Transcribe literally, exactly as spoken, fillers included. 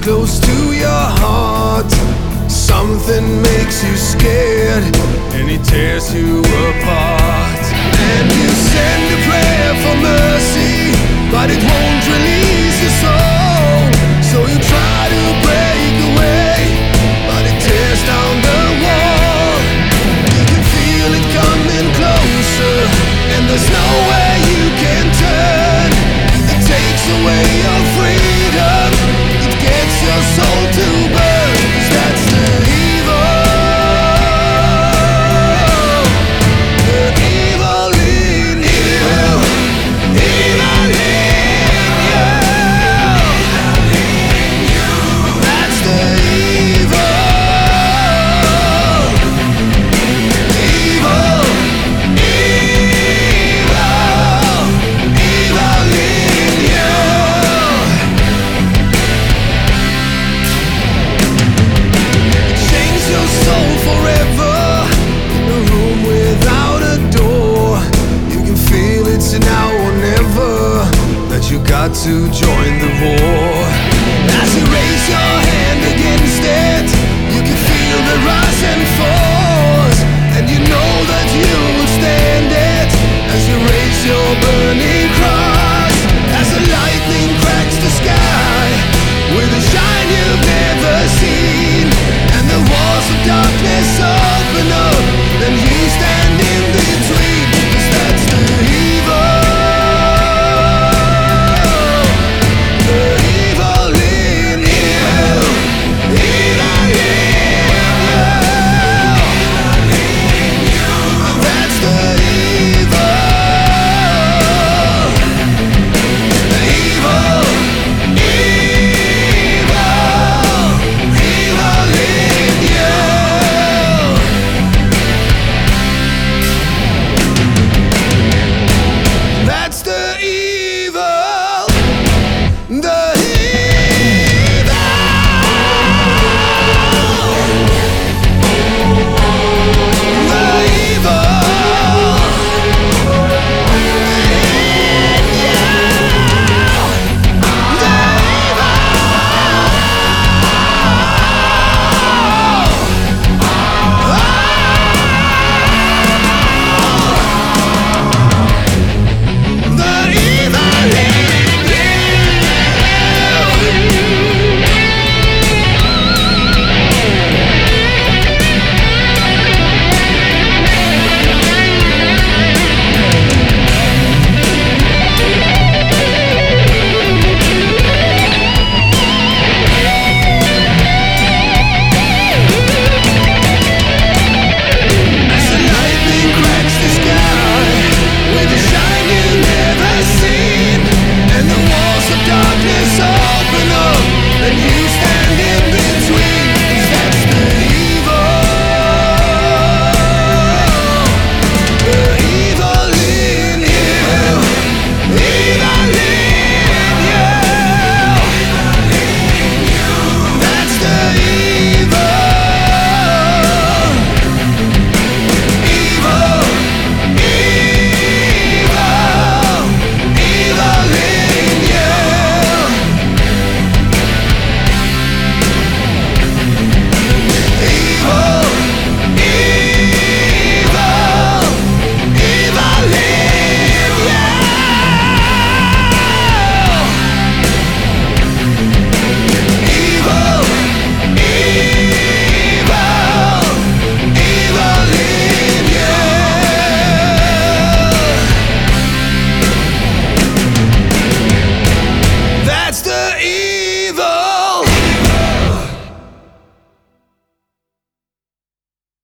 close to your heart. Something makes you scared, and it tears you apart. And you send a prayer for mercy, but it won't release your soul. So you try to break away, but it tears down the wall. You can feel it coming closer, and there's nowhere you can turn. It takes away your freedom, it gets your soul to burn. 'Cause that's the evil, the evil in you, evil in you. That's the evil, evil, evil, evil in you. Change your soul forever, in a room without a door. You can feel it's now or never, that you got to join the war. As you raise your hand against it, you can feel the rise and fall.